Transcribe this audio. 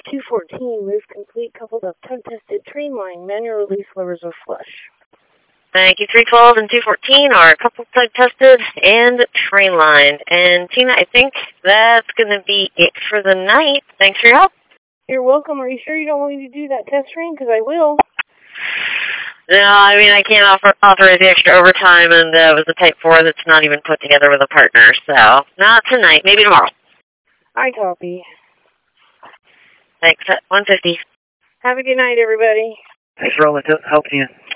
214, move complete, coupled up, time-tested, train line, manual release levers are flush. Thank you. 312 and 214 are coupled, time-tested, and train line. And Tina, I think that's going to be it for the night. Thanks for your help. You're welcome. Are you sure you don't want me to do that test train? Because I will. No, I mean, I can't authorize the extra overtime, and it was a Type 4 that's not even put together with a partner. So, not tonight. Maybe tomorrow. I copy. Thanks. 150. Have a good night, everybody. Thanks for all the help, Tina.